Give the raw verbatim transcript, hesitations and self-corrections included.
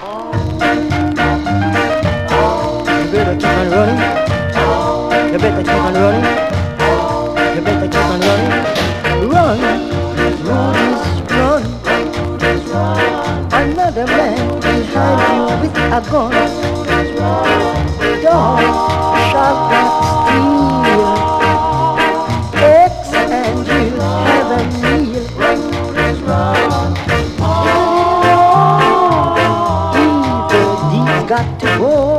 You better keep on running. You better keep on running. You better keep on running. Run, run, run. Another man behind you with a gun. Dogs shall not steal. Eggs and you have a meal. Evil deeds got to go.